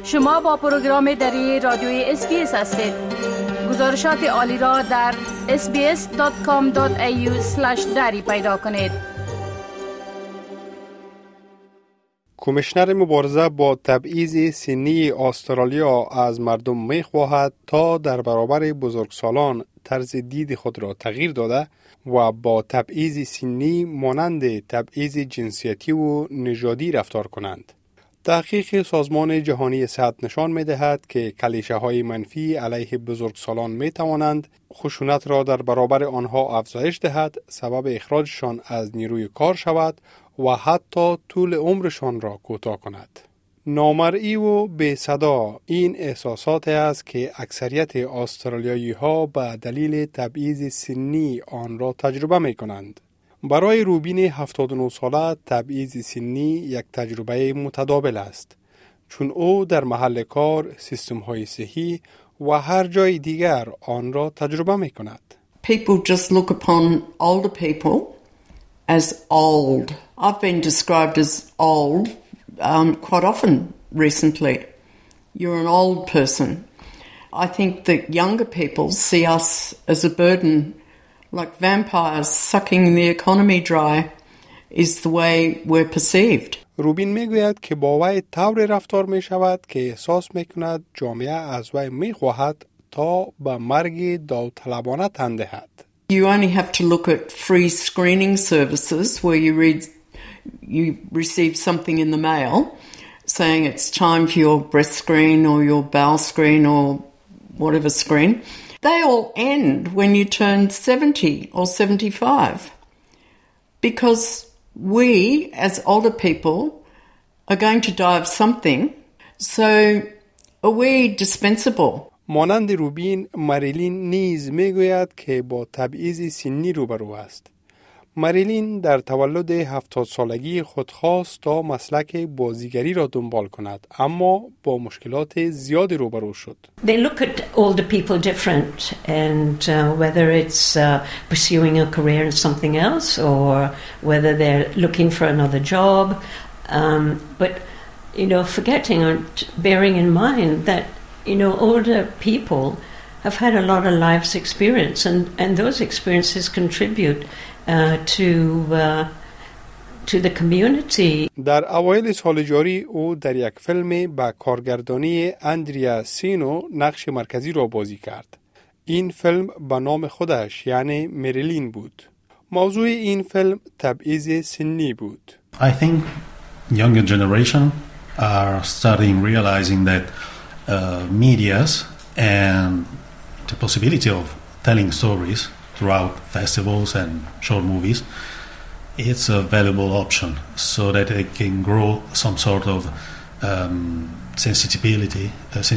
شما با پروگرام دری رادیوی SBS هستید. گزارشات عالی را در sbs.com.au/dari پیدا کنید. کمیشنر مبارزه با تبعیض سنی استرالیا از مردم می‌خواهد تا در برابر بزرگسالان طرز دید خود را تغییر داده و با تبعیض سنی مانند تبعیض جنسیتی و نژادی رفتار کنند. تحقیق سازمان جهانی صحت نشان می‌دهد که کلیشه‌های منفی علیه بزرگسالان می‌توانند خشونت را در برابر آنها افزایش دهد، سبب اخراجشان از نیروی کار شود و حتی طول عمرشان را کوتاه کند. نامرئی و بی صدا این احساسات است که اکثریت استرالیایی ها به دلیل تبعیض سنی آن را تجربه می کنند. برای روبین 79 ساله تبعیض سنی یک تجربه متداول است، چون او در محل کار، سیستم های صحی و هر جای دیگر آن را تجربه می کند. People just look upon older people as old. I've been described as old quite often recently. You're an old person. I think that younger people see us as a burden, like vampires sucking the economy dry is the way we're perceived. روبین میگوید که با وی طور رفتار می شود که احساس می کند جامعه از وی می خواهد تا به مرگ داوطلبانه تن دهد. You only have to look at free screening services where you receive something in the mail saying it's time for your breast screen or your bowel screen or whatever screen. They all end when you turn 70 or 75 because we as older people are going to die of something, so are we dispensable? مانند روبین، مریلین نیز میگوید که با تبعیض سنی روبرو است. مریلین در تولد 70 سالگی خود خواست تا مسلک بازیگری را دنبال کند، اما با مشکلات زیادی روبرو شد. They look at older people different and whether it's pursuing a career in something else or whether they're looking for another job, but forgetting or bearing in mind that older people have had a lot of life's experience and those experiences contribute to the community. در اوایل سال جاری او در یک فیلم با کارگردانی اندریا سینو نقش مرکزی را بازی کرد. این فیلم به نام خودش یعنی مریلین بود. موضوع این فیلم تبعیض سنی بود. I think younger generation are starting realizing that medias and the possibility of telling stories throughout festivals and short movies, it's a valuable option so that they can grow some sort of sensibility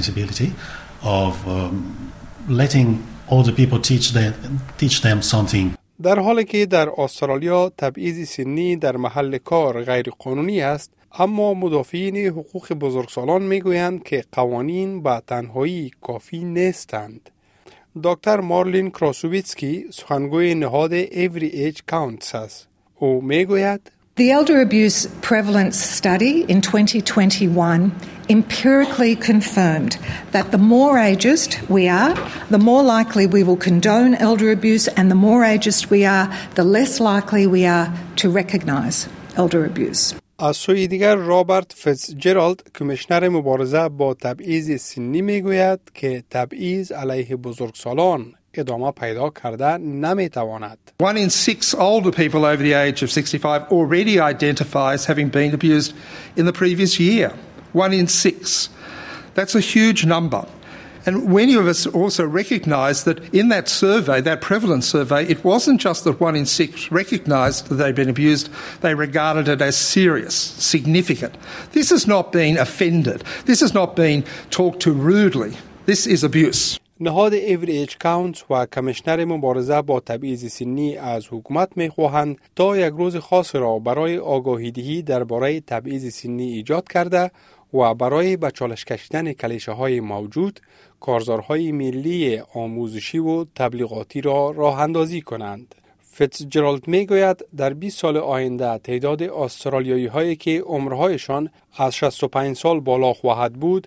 of letting older people teach them something. در حالی که در استرالیا تبعیض سنی در محل کار غیر قانونی است، اما مدافعین حقوق بزرگسالان میگویند که قوانین به تنهایی کافی نیستند. دکتر مارلین کراسوویتسکی سخنگوی نهاد Every Age Counts است. او میگوید The elder abuse prevalence study in 2021 empirically confirmed that the more ageist we are, the more likely we will condone elder abuse, and the more ageist we are, the less likely we are to recognise elder abuse. از سوی دیگر رابرت فیتزجرالد کمیشنر مبارزه با تبعیض سنی میگوید که تبعیض علیه بزرگسالان ادامه پیدا کرده نمیتواند. 1 in 6 older people over the age of 65 already identify as having been abused in the previous year. 1 in 6. That's a huge number. And many of us also recognise that in that survey, that prevalence survey, it wasn't just that 1 in 6 recognised that they'd been abused, they regarded it as serious, significant. This has not been offended. This has not been talked to rudely. This is abuse. نهاد Every Age Counts و کمیشنر مبارزه با تبعیض سنی از حکومت می‌خواهند تا یک روز خاص را برای آگاهی‌دهی درباره تبعیض سنی ایجاد کرده و برای به چالش کشیدن کلیشه‌های موجود کارزارهای ملی آموزشی و تبلیغاتی را راه اندازی کنند. فیتزجرالد میگوید در 20 سال آینده تعداد استرالیایی هایی که عمرهایشان از 65 سال بالا خواهد بود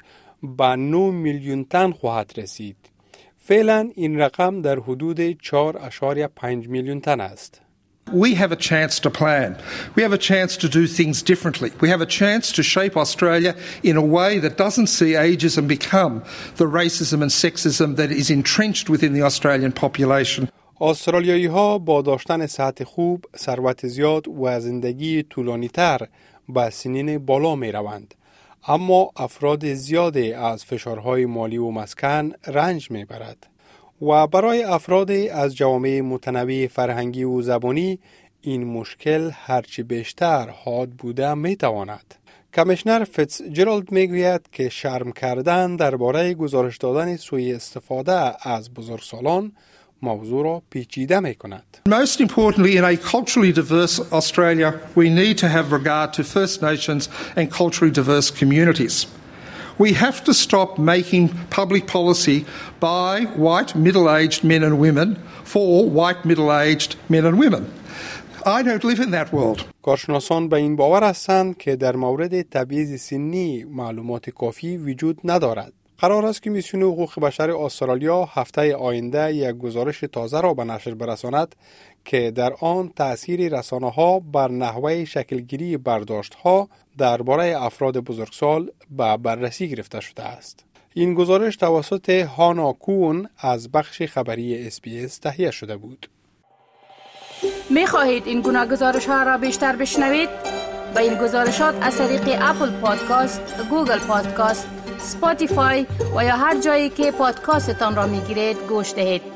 به 9 میلیون تن خواهد رسید. فعلا این رقم در حدود 4.5 میلیون تن است. We have a chance to plan. We have a chance to do things differently. We have a chance to shape Australia in a way that doesn't see ageism become the racism and sexism that is entrenched within the Australian population. استرالیایی ها با داشتن صحت خوب، ثروت زیاد و زندگی طولانی تر به سنین بالا می روند. اما افراد زیادی از فشارهای مالی و مسکن رنج می برد. و برای افراد از جوامع متنوع فرهنگی و زبانی این مشکل هرچی بیشتر حاد بوده می تواند. کمیشنر فیتزجرالد می گوید که شرم کردن درباره گزارش دادن سوء استفاده از بزرگسالان موضوع را پیچیده می کند. Most importantly, in a culturally diverse Australia, we need to have regard to First Nations and culturally diverse communities. We have to stop making public policy by white middle-aged men and women for white middle-aged men and women. I don't live in that world. کارشناسان به این باور هستند که در مورد تبعیض سنی معلومات کافی وجود ندارد. قرار است که کمیسیون حقوق بشر استرالیا هفته آینده یک گزارش تازه را به نشر برساند که در آن تأثیر رسانه‌ها بر نحوه شکلگیری برداشت‌ها درباره افراد بزرگسال به بررسی گرفته شده است. این گزارش توسط هانا کون از بخش خبری SBS تهیه شده بود. می خواهید این گناه گزارش ها را بیشتر بشنوید؟ با این گزارشات از طریق اپل پادکاست، گوگل پادکاست، اسپاتیفای و یا هر جایی که پادکاستتان را می گیرید گوش دهید.